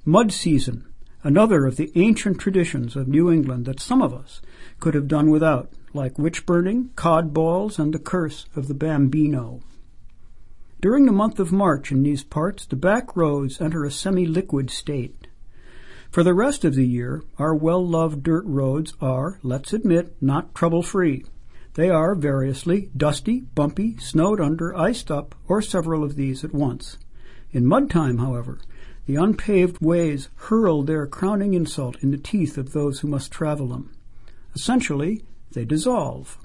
Mud season, another of the ancient traditions of New England that some of us could have done without, like witch-burning, cod balls, and the curse of the Bambino. During the month of March in these parts, the back roads enter a semi-liquid state. For the rest of the year, our well-loved dirt roads are, let's admit, not trouble-free. They are, variously, dusty, bumpy, snowed under, iced up, or several of these at once. In mud time, however, the unpaved ways hurl their crowning insult in the teeth of those who must travel them. Essentially, they dissolve.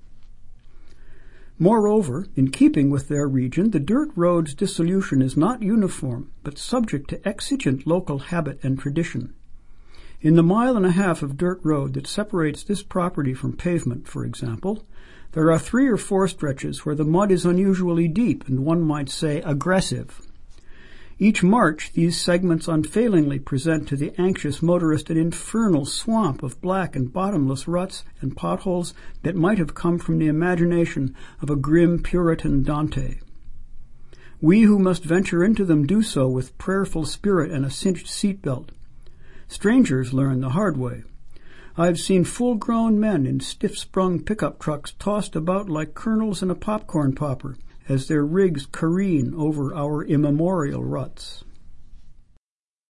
Moreover, in keeping with their region, the dirt road's dissolution is not uniform, but subject to exigent local habit and tradition. In the 1.5 miles of dirt road that separates this property from pavement, for example, there are 3 or 4 stretches where the mud is unusually deep and one might say aggressive. Each March, these segments unfailingly present to the anxious motorist an infernal swamp of black and bottomless ruts and potholes that might have come from the imagination of a grim Puritan Dante. We who must venture into them do so with prayerful spirit and a cinched seatbelt. Strangers learn the hard way. I have seen full-grown men in stiff-sprung pickup trucks tossed about like kernels in a popcorn popper, as their rigs careen over our immemorial ruts.